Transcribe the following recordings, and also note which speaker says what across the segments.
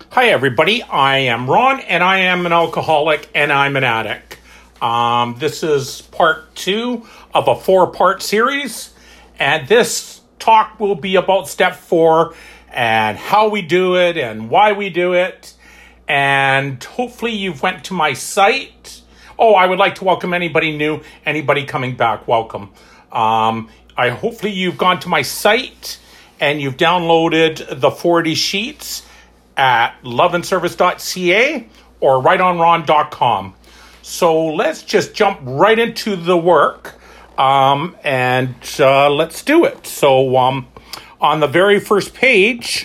Speaker 1: Hi, everybody. I am Ron, and I am an alcoholic, and I'm an addict. This is part 2 of a 4-part series, and this talk will be about step 4 and how we do it and why we do it. And hopefully you've went to my site. Oh, I would like to welcome anybody new, anybody coming back. Welcome. Hopefully you've gone to my site and you've downloaded the 40 sheets at loveandservice.ca or rightonron.com. So let's just jump right into the work and let's do it. So on the very first page,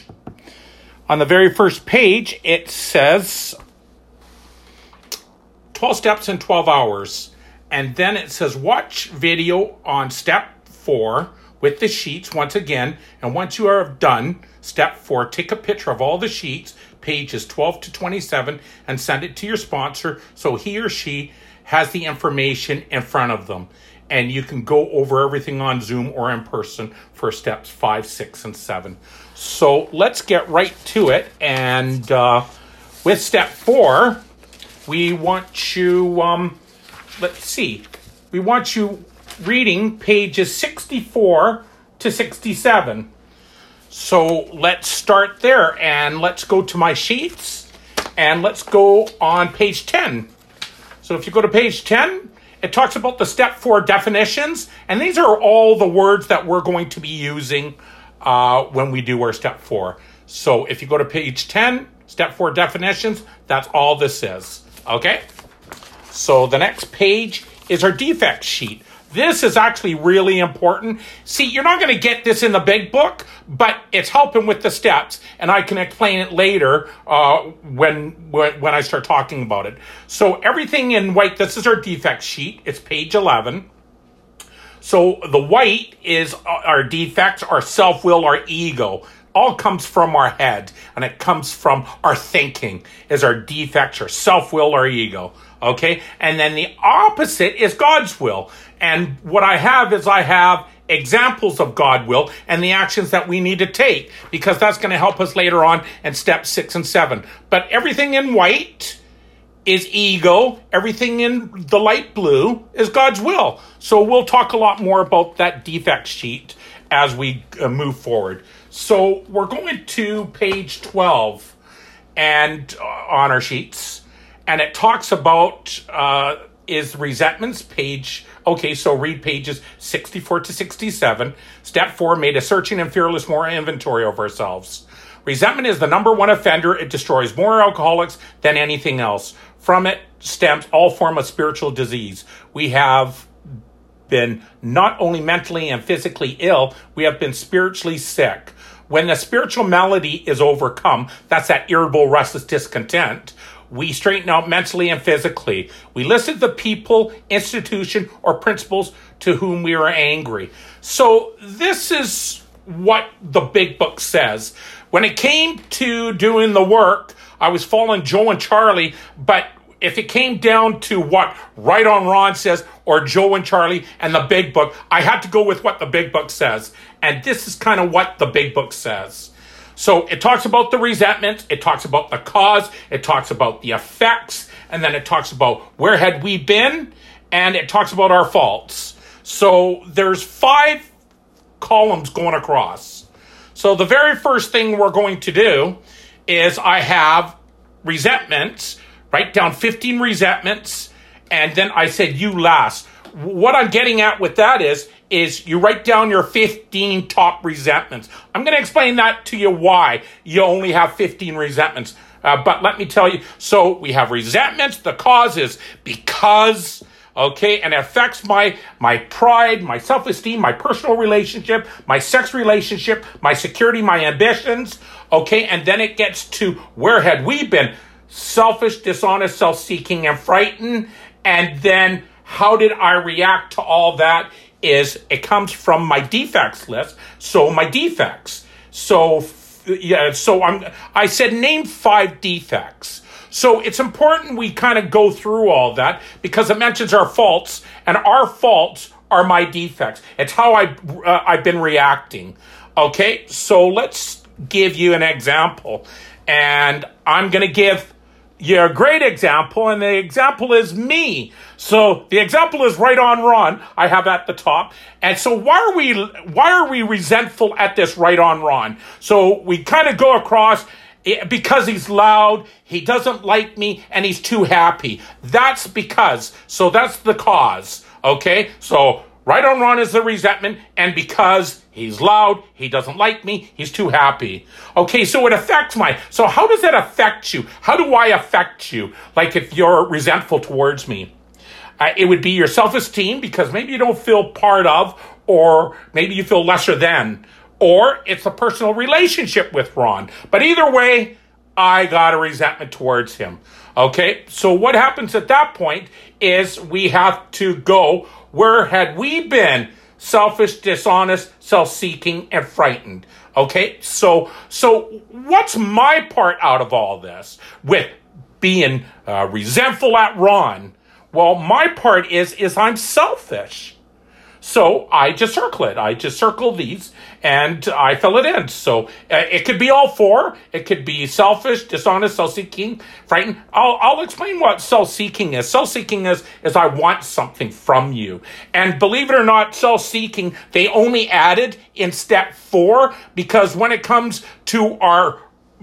Speaker 1: it says 12 steps in 12 hours. And then it says watch video on step 4 with the sheets once again. And once you are done, step 4, take a picture of all the sheets, pages 12 to 27, and send it to your sponsor so he or she has the information in front of them. And you can go over everything on Zoom or in person for steps 5, 6, and 7. So let's get right to it. And with step 4, we want you, we want you reading pages 64 to 67. So let's start there and let's go to my sheets and let's go on page 10. So if you go to page 10, it talks about the step 4 definitions, and these are all the words that we're going to be using when we do our step 4. So if you go to page 10, step 4 definitions, that's all this is. Okay? So the next page is our defect sheet. This is actually really important. See, you're not going to get this in the big book, but it's helping with the steps, and I can explain it later when I start talking about it. So everything in white, this is our defect sheet. It's page 11. So the white is our defects, our self-will, our ego. All comes from our head, and it comes from our thinking, is our defects, our self-will, our ego. Okay? And then the opposite is God's will. And what I have examples of God will and the actions that we need to take, because that's going to help us later on in step 6 and 7. But everything in white is ego. Everything in the light blue is God's will. So we'll talk a lot more about that defect sheet as we move forward. So we're going to page 12 and on our sheets, and it talks about is resentments page. Okay, so read pages 64 to 67. Step 4, made a searching and fearless moral inventory of ourselves. Resentment is the number one offender. It destroys more alcoholics than anything else. From it stems all form of spiritual disease. We have been not only mentally and physically ill, we have been spiritually sick. When the spiritual malady is overcome, that's that irritable, restless discontent, we straighten out mentally and physically. We listen to the people, institution, or principles to whom we are angry. So this is what the big book says. When it came to doing the work, I was following Joe and Charlie, but if it came down to what Right on Ron says, or Joe and Charlie and the big book, I had to go with what the big book says. And this is kind of what the big book says. So it talks about the resentment, it talks about the cause, it talks about the effects, and then it talks about where had we been, and it talks about our faults. So there's 5 columns going across. So the very first thing we're going to do is I have resentments, write down 15 resentments, and then I said you last. What I'm getting at with that is you write down your 15 top resentments. I'm going to explain that to you why you only have 15 resentments. But let me tell you, so we have resentments. The cause is because, okay, and it affects my pride, my self-esteem, my personal relationship, my sex relationship, my security, my ambitions, okay, and then it gets to where had we been? Selfish, dishonest, self-seeking, and frightened. And then how did I react to all that? It comes from my defects list. So my defects. So yeah, I said name 5 defects. So it's important we kind of go through all that because it mentions our faults, and our faults are my defects. It's how I've been reacting. Okay, so let's give you an example. And I'm going to give you a great example, and the example is me. So the example is Right on Ron. I have at the top. And so why are we resentful at this Right on Ron? So we kind of go across because he's loud, he doesn't like me, and he's too happy. That's because. So that's the cause. Okay? So Right on Ron is the resentment, and because he's loud, he doesn't like me, he's too happy. Okay, so it affects so how does that affect you? How do I affect you? Like if you're resentful towards me? It would be your self-esteem, because maybe you don't feel part of, or maybe you feel lesser than, or it's a personal relationship with Ron. But either way, I got a resentment towards him. Okay, so what happens at that point is we have to go, where had we been? Selfish, dishonest, self-seeking, and frightened. Okay, so what's my part out of all this with being resentful at Ron? Well, my part is I'm selfish. So I just circle it. I just circle these and I fill it in. So it could be all four. It could be selfish, dishonest, self-seeking, frightened. I'll explain what self-seeking is. Self-seeking is I want something from you. And believe it or not, self-seeking, they only added in step 4, because when it comes to our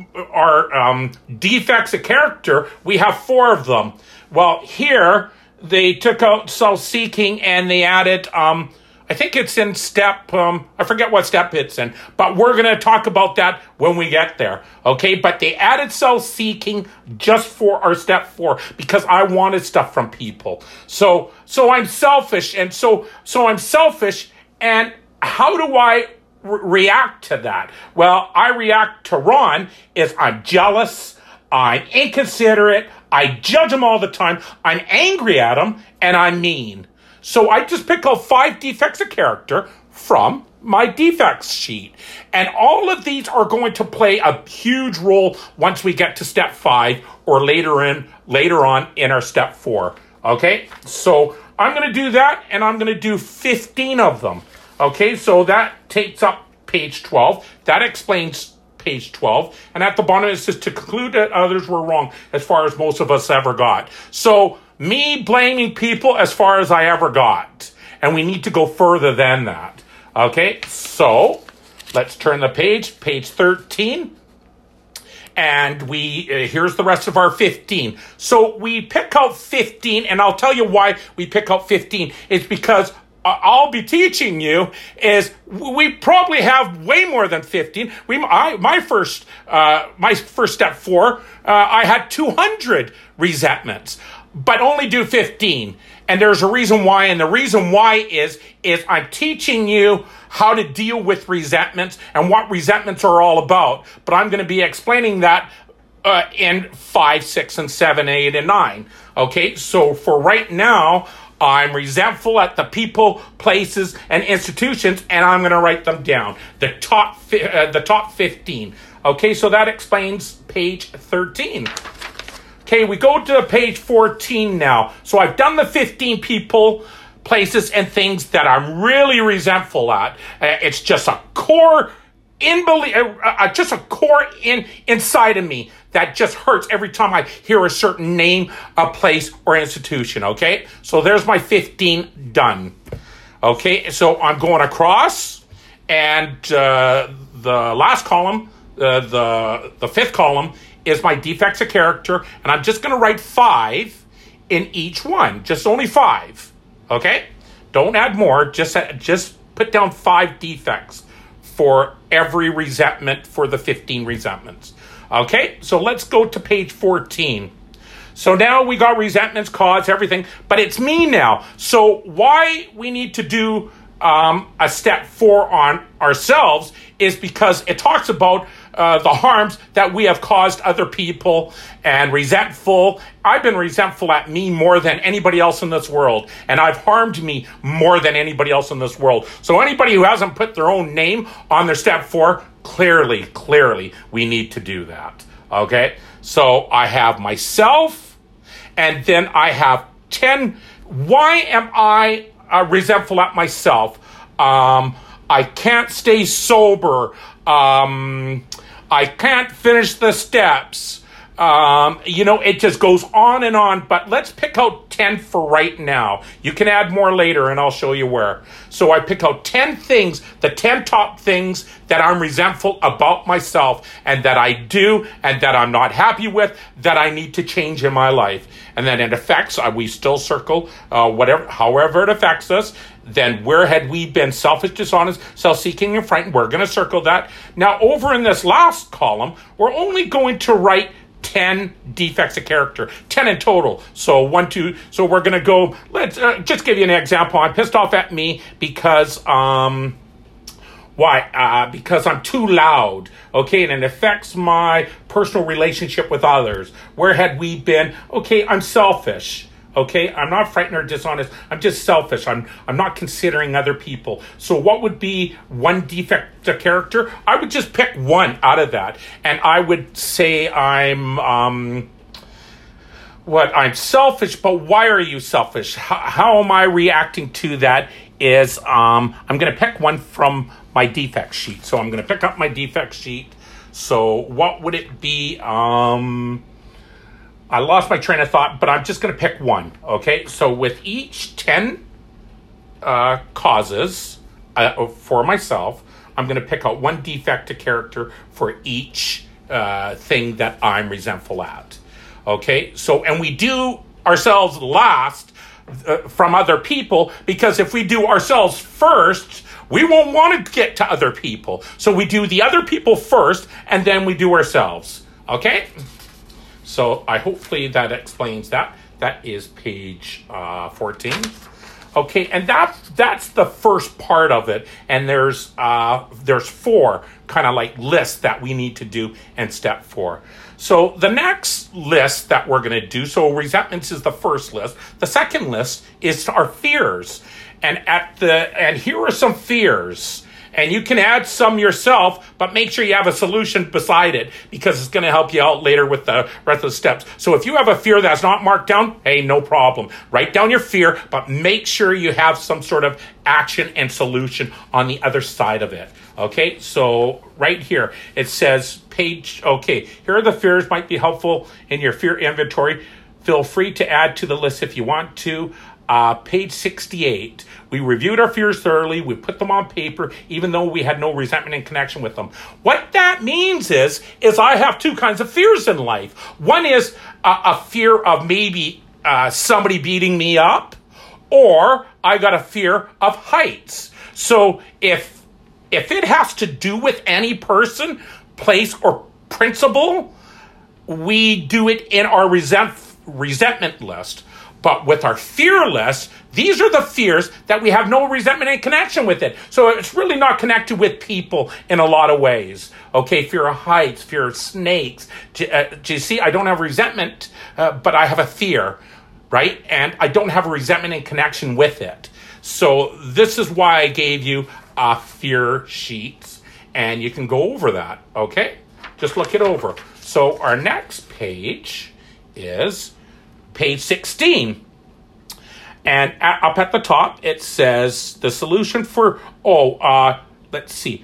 Speaker 1: defects of character, we have 4 of them. Well, here they took out self-seeking and they added, I think it's in step, I forget what step it's in, but we're going to talk about that when we get there, okay? But they added self-seeking just for our step 4, because I wanted stuff from people. So I'm selfish, and so I'm selfish, and how do I react to that? Well, I react to Ron is I'm jealous, I'm inconsiderate, I judge him all the time, I'm angry at him, and I'm mean. So I just pick out 5 defects of character from my defects sheet. And all of these are going to play a huge role once we get to step 5 or later on in our step 4. Okay? So I'm going to do that, and I'm going to do 15 of them. Okay? So that takes up page 12. That explains page 12, and at the bottom it says, to conclude that others were wrong as far as most of us ever got. So me blaming people as far as I ever got, and we need to go further than that. Okay, so let's turn the page 13, and here's the rest of our 15. So we pick out 15, and I'll tell you why we pick out 15. It's because I'll be teaching you is we probably have way more than 15. My first step 4, I had 200 resentments, but only do 15. And there's a reason why, and the reason why is I'm teaching you how to deal with resentments and what resentments are all about. But I'm going to be explaining that in 5, 6, and 7, 8, and 9. Okay, so for right now, I'm resentful at the people, places, and institutions, and I'm going to write them down. The top 15. Okay, so that explains page 13. Okay, we go to page 14 now. So I've done the 15 people, places, and things that I'm really resentful at. It's just a core inside of me that just hurts every time I hear a certain name, a place, or institution, okay? So there's my 15 done. Okay, so I'm going across, and the last column, the 5th column, is my defects of character, and I'm just going to write 5 in each one, just only 5, okay? Don't add more, just put down 5 defects for every resentment for the 15 resentments. Okay, so let's go to page 14. So now we got resentments, cause, everything, but it's me now. So why we need to do a step 4 on ourselves is because it talks about the harms that we have caused other people, and resentful. I've been resentful at me more than anybody else in this world, and I've harmed me more than anybody else in this world. So anybody who hasn't put their own name on their step 4, clearly, we need to do that. Okay? So I have myself, and then I have 10. Why am I resentful at myself? I can't stay sober. I can't finish the steps. It just goes on and on, but let's pick out 10 for right now. You can add more later and I'll show you where. So I pick out 10 things, the 10 top things that I'm resentful about myself and that I do and that I'm not happy with, that I need to change in my life. And then it affects, we still circle however it affects us. Then where had we been selfish, dishonest, self-seeking, and frightened? We're going to circle that. Now over in this last column, we're only going to write 10 defects of character, 10 in total. So so we're going to go, let's just give you an example. I'm pissed off at me because, because I'm too loud, okay, and it affects my personal relationship with others. Where had we been? Okay, I'm selfish. Okay, I'm not frightened or dishonest. I'm just selfish. I'm not considering other people. So what would be one defect to character? I would just pick one out of that. And I would say I'm selfish, but why are you selfish? How am I reacting to that is I'm going to pick one from my defect sheet. So I'm going to pick up my defect sheet. So what would it be? I lost my train of thought, but I'm just going to pick one, okay? So with each 10 causes for myself, I'm going to pick out one defect to character for each thing that I'm resentful at, okay? So, and we do ourselves last from other people, because if we do ourselves first, we won't want to get to other people. So we do the other people first, and then we do ourselves, okay? So hopefully that explains that. That is page 14. Okay, and that's the first part of it. And there's 4 kind of like lists that we need to do in step 4. So the next list that we're going to do, so resentments is the first list. The second list is our fears. And here are some fears. And you can add some yourself, but make sure you have a solution beside it, because it's going to help you out later with the rest of the steps. So if you have a fear that's not marked down, hey, no problem. Write down your fear, but make sure you have some sort of action and solution on the other side of it. Okay, so right here, it says here are the fears, might be helpful in your fear inventory. Feel free to add to the list if you want to. Page 68, we reviewed our fears thoroughly. We put them on paper, even though we had no resentment in connection with them. What that means is I have 2 kinds of fears in life. One is a fear of maybe somebody beating me up, or I got a fear of heights. So if it has to do with any person, place, or principle, we do it in our resentment list. But with our fear list, these are the fears that we have no resentment in connection with it. So it's really not connected with people in a lot of ways. Okay, fear of heights, fear of snakes. Do you see, I don't have resentment, but I have a fear, right? And I don't have a resentment in connection with it. So this is why I gave you fear sheets, and you can go over that, okay? Just look it over. So our next page is page 16. And up at the top, it says the solution for, let's see,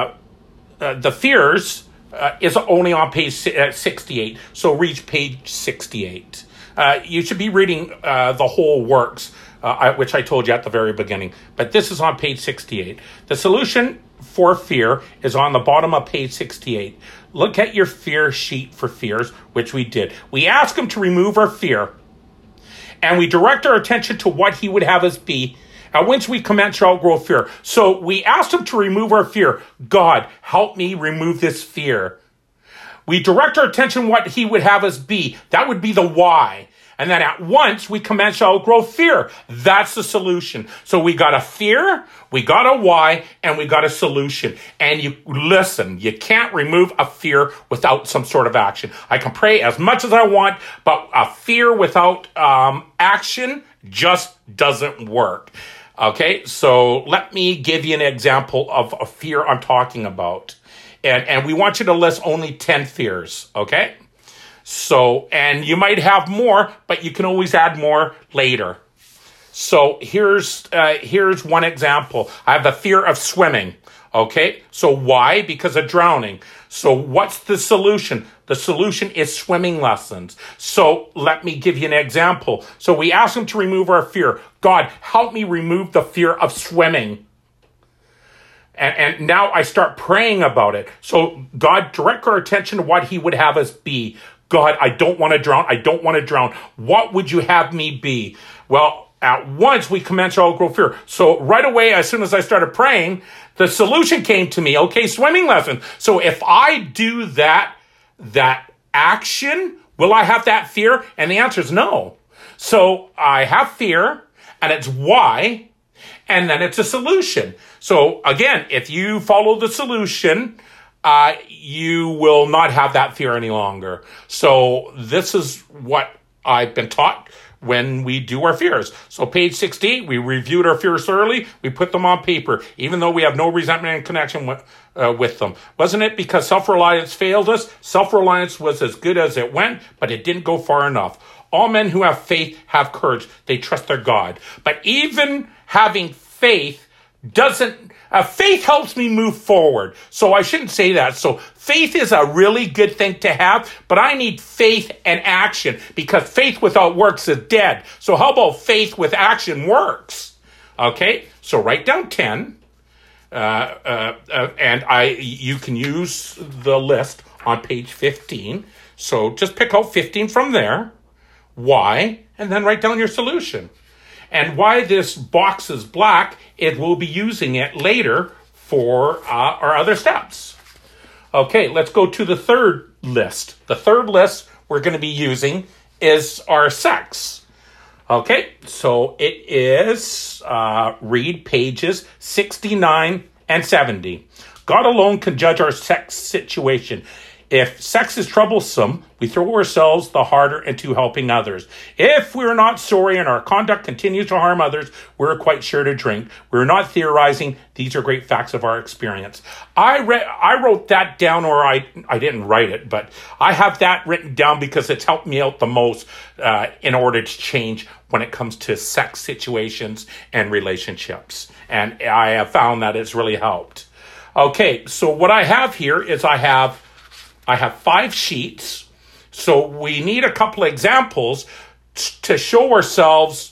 Speaker 1: the fears is only on page 68. So reach page 68. You should be reading the whole works, which I told you at the very beginning. But this is on page 68. The solution for fear is on the bottom of page 68. Look at your fear sheet for fears, which we did. We ask him to remove our fear, and we direct our attention to what he would have us be. And once we commence to outgrow fear. So we asked him to remove our fear. God, help me remove this fear. We direct our attention what he would have us be. That would be the why. And then at once we commence to outgrow fear. That's the solution. So we got a fear, we got a why, and we got a solution. And you can't remove a fear without some sort of action. I can pray as much as I want, but a fear without action just doesn't work. Okay, so let me give you an example of a fear I'm talking about. And we want you to list only 10 fears, okay? So, and you might have more, but you can always add more later. So here's one example. I have the fear of swimming. Okay, so why? Because of drowning. So what's the solution? The solution is swimming lessons. So let me give you an example. So we ask him to remove our fear. God, help me remove the fear of swimming. And now I start praying about it. So God, direct our attention to what he would have us be. God, I don't want to drown. I don't want to drown. What would you have me be? Well, at once we commence to outgrow fear. So right away, as soon as I started praying, the solution came to me. Okay, swimming lesson. So if I do that action, will I have that fear? And the answer is no. So I have fear, and it's why, and then it's a solution. So again, if you follow the solution, you will not have that fear any longer. So this is what I've been taught when we do our fears. So page 68, we reviewed our fears thoroughly. We put them on paper, even though we have no resentment and connection with them. Wasn't it because self-reliance failed us? Self-reliance was as good as it went, but it didn't go far enough. All men who have faith have courage. They trust their God. But even having faith faith helps me move forward. So I shouldn't say that. So faith is a really good thing to have, but I need faith and action, because faith without works is dead. So how about faith with action works? Okay, so write down 10, and you can use the list on page 15. So just pick out 15 from there. Why? And then write down your solution. And why this box is black, it will be using it later for our other steps. Okay, let's go to the third list. The third list we're going to be using is our sex. Okay, so it is, read pages 69 and 70. God alone can judge our sex situation. If sex is troublesome, we throw ourselves the harder into helping others. If we're not sorry and our conduct continues to harm others, we're quite sure to drink. We're not theorizing. These are great facts of our experience. I wrote that down, or I didn't write it, but I have that written down because it's helped me out the most in order to change when it comes to sex situations and relationships. And I have found that it's really helped. Okay, so what I have here is I have 5 sheets, so we need a couple of examples to show ourselves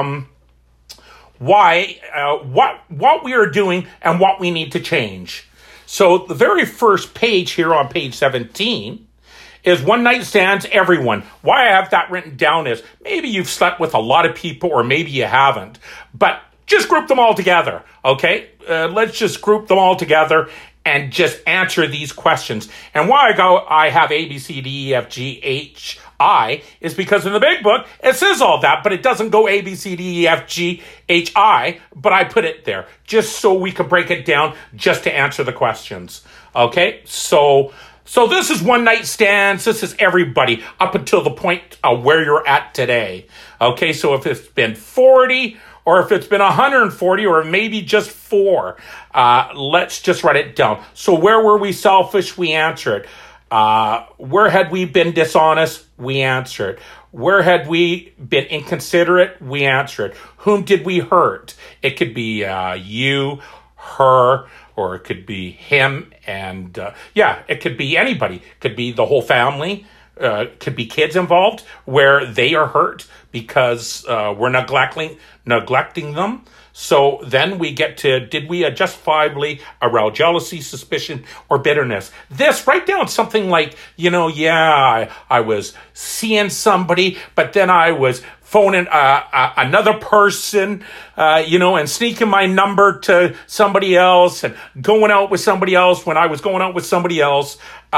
Speaker 1: what we are doing and what we need to change. So the very first page here on page 17 is one night stands, everyone. Why I have that written down is maybe you've slept with a lot of people, or maybe you haven't, but just group them all together, okay? Let's just group them all together and just answer these questions. And why I have A, B, C, D, E, F, G, H, I is because in the big book, it says all that, but it doesn't go A, B, C, D, E, F, G, H, I, but I put it there just so we can break it down just to answer the questions. Okay, so this is one night stands. This is everybody up until the point where you're at today. Okay, so if it's been 40, or if it's been 140, or maybe just 4, let's just write it down. So where were we selfish? We answered. Where had we been dishonest? We answered. Where had we been inconsiderate? We answered. Whom did we hurt? It could be you, her, or it could be him, and it could be anybody. It could be the whole family. Could be kids involved where they are hurt because we're neglecting them. So then we get to, did we justifiably arouse jealousy, suspicion, or bitterness? Write down something like, I was seeing somebody, but then I was phoning another person, and sneaking my number to somebody else and going out with somebody else when I was going out with somebody else.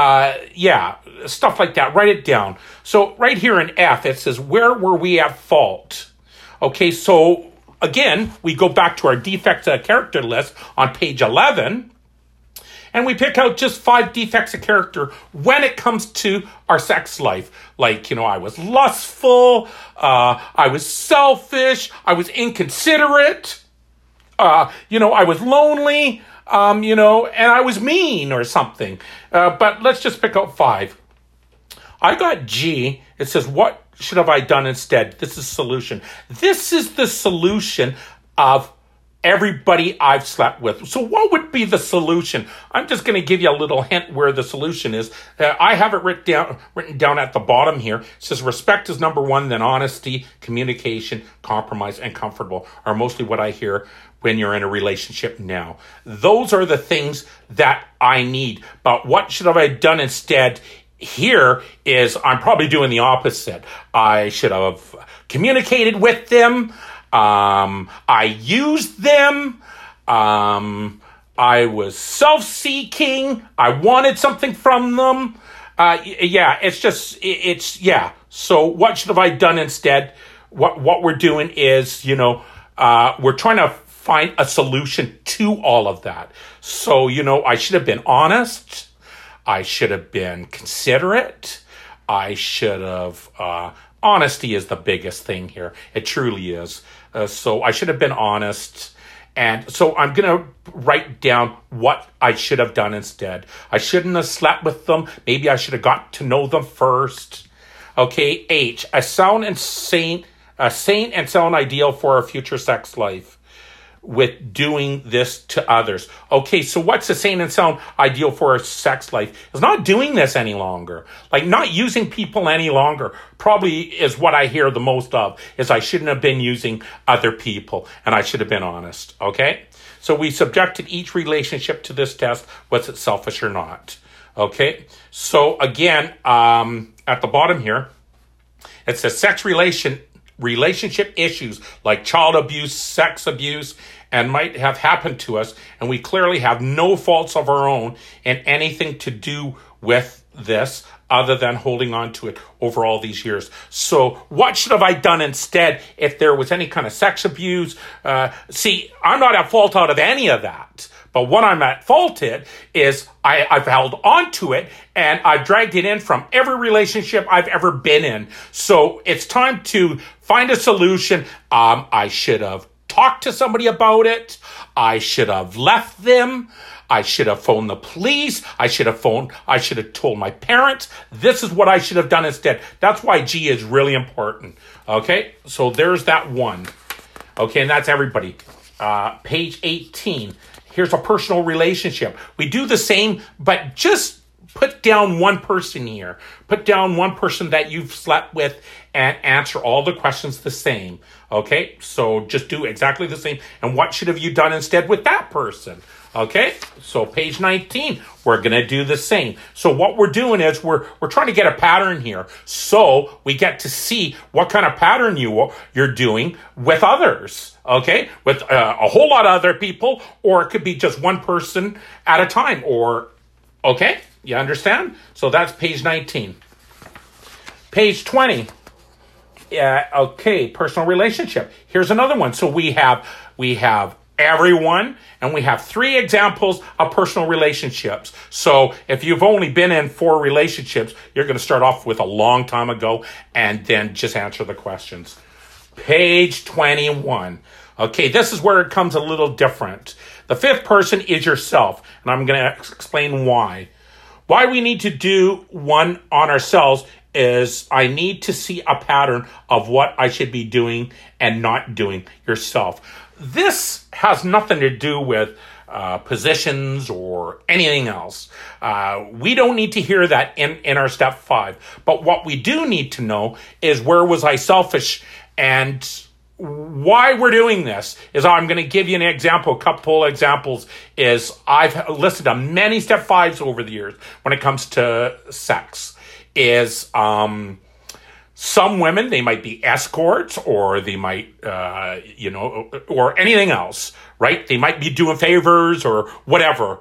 Speaker 1: Stuff like that. Write it down. So right here in F, it says, where were we at fault? Okay, so again, we go back to our defects character list on page 11, and we pick out just 5 defects of character when it comes to our sex life. Like, I was lustful, I was selfish, I was inconsiderate, I was lonely, and I was mean or something. But let's just pick out 5. I got G. It says, what should have I done instead? This is solution. This is the solution of everybody I've slept with. So what would be the solution? I'm just going to give you a little hint where the solution is. I have it written down at the bottom here. It says respect is number one, then honesty, communication, compromise, and comfortable are mostly what I hear when you're in a relationship now. Those are the things that I need. But what should have I done instead? Here is I'm probably doing the opposite. I should have communicated with them. I used them. I was self-seeking. I wanted something from them. Yeah. So what should have I done instead? What we're doing is, we're trying to find a solution to all of that. So, I should have been honest. I should have been considerate. I should have, honesty is the biggest thing here. It truly is. So I should have been honest. And so I'm going to write down what I should have done instead. I shouldn't have slept with them. Maybe I should have got to know them first. Okay, H, a sane and sound ideal for a future sex life with doing this to others. Okay, so what's a sane and sound ideal for a sex life? It's not doing this any longer. Like not using people any longer probably is what I hear the most of, is I shouldn't have been using other people and I should have been honest, okay? So we subjected each relationship to this test. Was it selfish or not? Okay, so again, at the bottom here, it says relationship issues like child abuse, sex abuse, and might have happened to us, and we clearly have no faults of our own in anything to do with this other than holding on to it over all these years. So what should have I done instead if there was any kind of sex abuse? See, I'm not at fault out of any of that. But what I'm at fault in is I've held on to it and I've dragged it in from every relationship I've ever been in. So it's time to find a solution. I should have talked to somebody about it. I should have left them. I should have phoned the police. I should have told my parents. This is what I should have done instead. That's why G is really important. Okay, so there's that one. Okay, and that's everybody. Page 18. Here's a personal relationship. We do the same, but just put down one person here. Put down one person that you've slept with and answer all the questions the same. Okay, so just do exactly the same. And what should have you done instead with that person? Okay, so page 19, we're going to do the same. So what we're doing is we're trying to get a pattern here. So we get to see what kind of pattern you're doing with others. Okay, with a whole lot of other people, or it could be just one person at a time. Or, okay, you understand? So that's page 19. Page 20. Okay, personal relationship. Here's another one. So we have everyone, and we have 3 examples of personal relationships. So if you've only been in 4 relationships, you're going to start off with a long time ago and then just answer the questions. Page 21. Okay, this is where it comes a little different. The 5th person is yourself, and I'm going to explain why. Why we need to do one on ourselves is I need to see a pattern of what I should be doing and not doing yourself. This has nothing to do with positions or anything else. We don't need to hear that in our step 5. But what we do need to know is where was I selfish, and why we're doing this is I'm going to give you an example, a couple examples. Is I've listed on many step 5s over the years when it comes to sex. Is some women, they might be escorts, or they might, or anything else, right? They might be doing favors or whatever.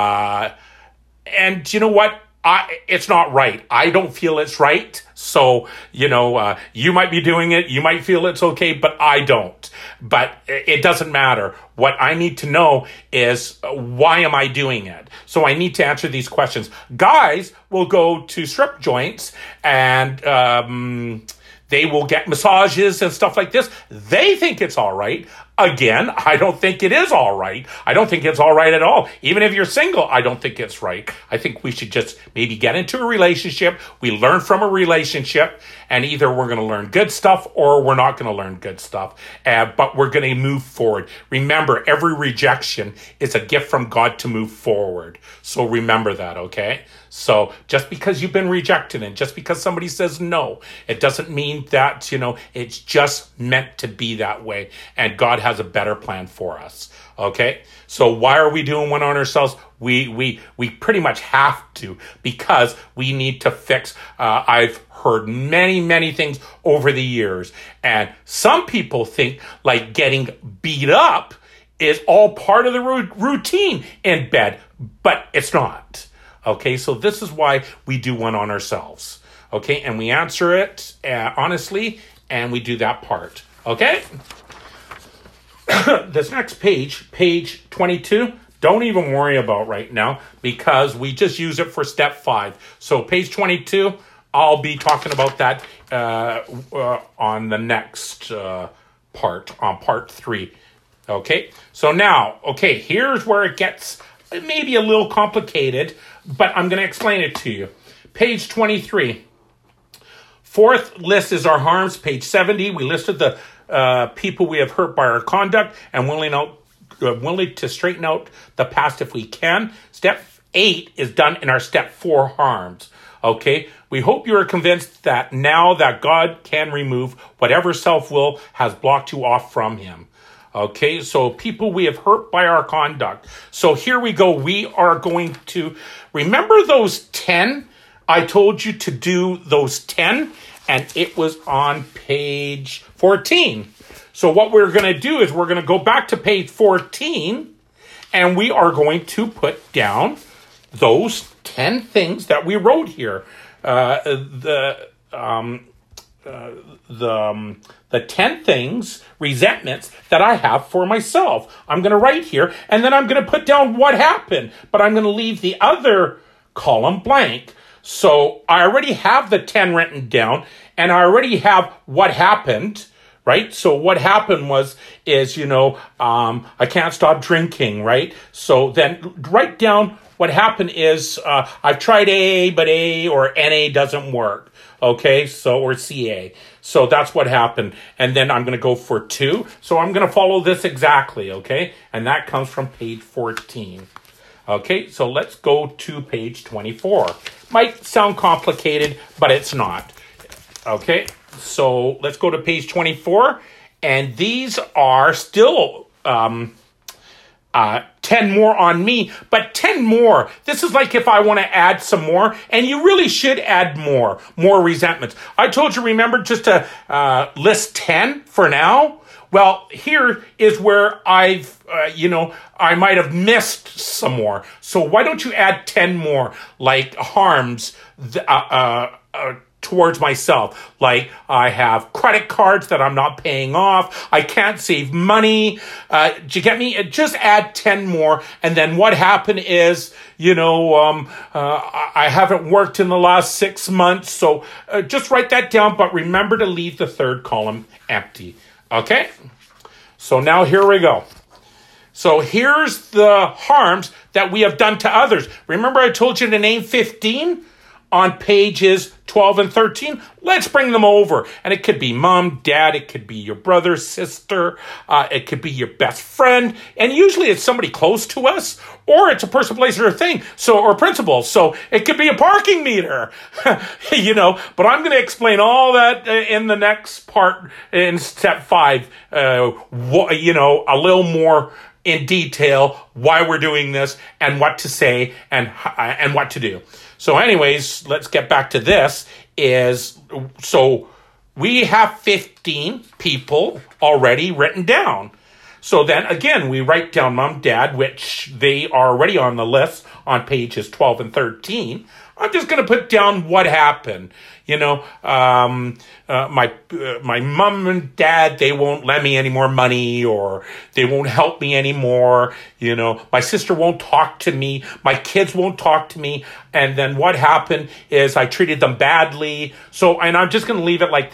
Speaker 1: And you know what? It's not right. I don't feel it's right. So, you might be doing it. You might feel it's okay, but I don't. But it doesn't matter. What I need to know is why am I doing it? So I need to answer these questions. Guys will go to strip joints and they will get massages and stuff like this. They think it's all right. Again, I don't think it is all right. I don't think it's all right at all. Even if you're single, I don't think it's right. I think we should just maybe get into a relationship. We learn from a relationship, and either we're going to learn good stuff or we're not going to learn good stuff. But we're going to move forward. Remember, every rejection is a gift from God to move forward. So remember that, okay? So just because you've been rejected and just because somebody says no, it doesn't mean that, it's just meant to be that way. And God has a better plan for us. Okay. So why are we doing one on ourselves? We pretty much have to, because we need to fix, I've heard many things over the years, and some people think like getting beat up is all part of the routine in bed, but it's not. Okay, so this is why we do one on ourselves. Okay, and we answer it honestly, and we do that part. Okay? This next page, page 22, don't even worry about right now, because we just use it for step 5. So page 22, I'll be talking about that on the next part, on part 3. Okay, so now, here's where it gets maybe a little complicated, but I'm going to explain it to you. Page 23. Fourth list is our harms. Page 70, we listed the people we have hurt by our conduct and willing to straighten out the past if we can. Step 8 is done in our step 4 harms. Okay, we hope you are convinced that now that God can remove whatever self-will has blocked you off from him. Okay, so people we have hurt by our conduct. So here we go. We are going to remember those 10. I told you to do those 10, and it was on page 14. So what we're going to do is we're going to go back to page 14, and we are going to put down those 10 things that we wrote here. The 10 things, resentments that I have for myself. I'm going to write here, and then I'm going to put down what happened, but I'm going to leave the other column blank. So I already have the 10 written down, and I already have what happened, right? So what happened is I can't stop drinking, right? So then write down what happened is I've tried AA, but A or NA doesn't work. Okay, or CA. So that's what happened. And then I'm going to go for 2. So I'm going to follow this exactly, okay? And that comes from page 14. Okay, so let's go to page 24. Might sound complicated, but it's not. Okay, so let's go to page 24. And these are still 10 more on me, but 10 more. This is like if I want to add some more, and you really should add more resentments. I told you, remember, just to list 10 for now. Well, here is where I might have missed some more. So why don't you add 10 more, like harms towards myself? Like I have credit cards that I'm not paying off. I can't save money. Do you get me? Just add 10 more. And then what happened is, I haven't worked in the last 6 months. So just write that down, but remember to leave the third column empty. Okay, so now here we go. So here's the harms that we have done to others. Remember I told you to name 15 on pages 12 and 13? Let's bring them over. And it could be mom, dad, it could be your brother, sister, it could be your best friend. And usually it's somebody close to us, or it's a person, place, or a thing. Or principal. So it could be a parking meter, but I'm going to explain all that in the next part in step 5, a little more in detail why we're doing this and what to say and what to do. So anyways, let's get back to this. So we have 15 people already written down. So then again, we write down mom, dad, which they are already on the list on pages 12 and 13. I'm just going to put down what happened. My mom and dad, they won't lend me any more money, or they won't help me anymore. My sister won't talk to me. My kids won't talk to me. And then what happened is I treated them badly. And I'm just going to leave it like that.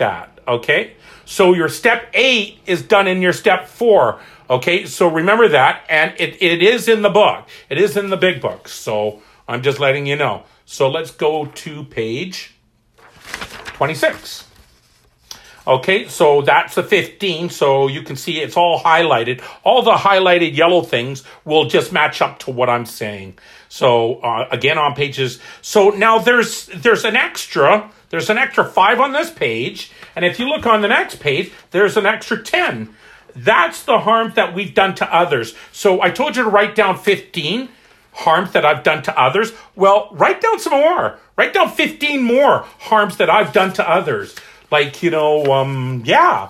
Speaker 1: Okay, so your step 8 is done in your step 4. Okay, so remember that, and it is in the book. It is in the big book, so I'm just letting you know. So let's go to page 26. Okay, so that's the 15, so you can see it's all highlighted. All the highlighted yellow things will just match up to what I'm saying. So again, on pages, so now there's an extra 5 on this page, and if you look on the next page, there's an extra 10. That's the harm that we've done to others. So I told you to write down 15 harms that I've done to others. Well, write down some more. Write down 15 more harms that I've done to others. Like, and you're going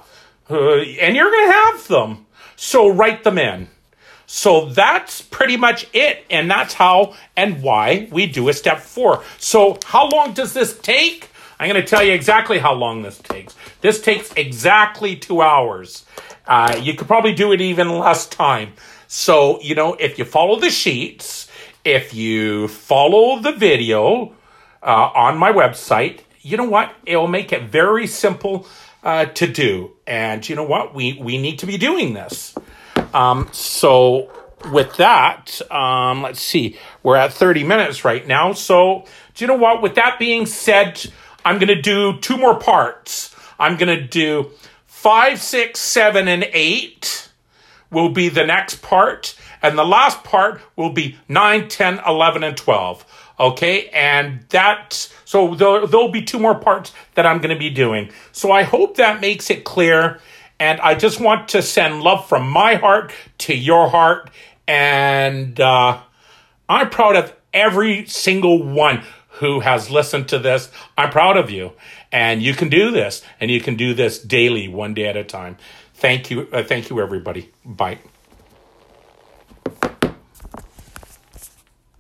Speaker 1: to have them. So write them in. So that's pretty much it. And that's how and why we do a step 4. So how long does this take? I'm going to tell you exactly how long this takes. This takes exactly 2 hours. You could probably do it even less time. So, if you follow the sheets, if you follow the video on my website, you know what? It will make it very simple to do. And you know what? We need to be doing this. So with that, let's see. We're at 30 minutes right now. So do you know what? With that being said, I'm going to do 2 more parts. I'm going to do 5, 6, 7, and 8 will be the next part. And the last part will be 9, 10, 11, and 12. Okay, and so there'll be 2 more parts that I'm going to be doing. So I hope that makes it clear. And I just want to send love from my heart to your heart. And I'm proud of every single one who has listened to this. I'm proud of you. And you can do this. And you can do this daily, one day at a time. Thank you, everybody. Bye.